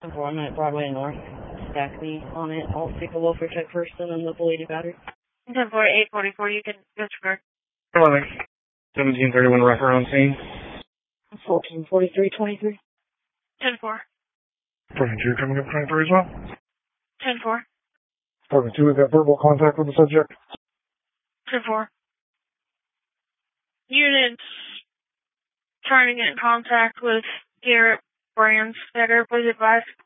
I'm at Broadway North. Stack me on it. I'll take a welfare check first and then the belated battery. 10-4, you can disregard. 1731 rougher on scene. 144323. 10-4. 22 coming up 23 as well. 10-4. 22, we've got verbal contact with the subject. 10-4. Units trying to get in contact with Garrett Brands. Please advise.